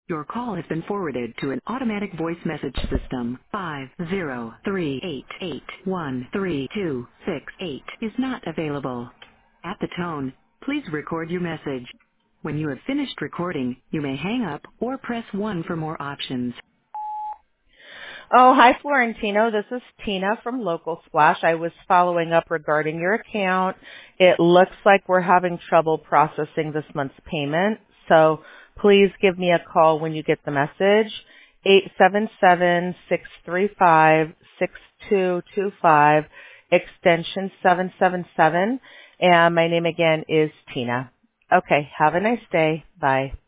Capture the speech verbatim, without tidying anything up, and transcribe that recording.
Your call has been forwarded to an automatic voice message system. Five zero three eight eight one three two six eight is not available. At the tone, please record your message. When you have finished recording, you may hang up or press one for more options. Oh, hi, Florentino. This is Tina from Local Splash. I was following up regarding your account. It looks like we're having trouble processing this month's payment, so please give me a call when you get the message. eight seven seven, six three five, six two two five, extension seven seven seven, and my name again is Tina. Okay, have a nice day. Bye.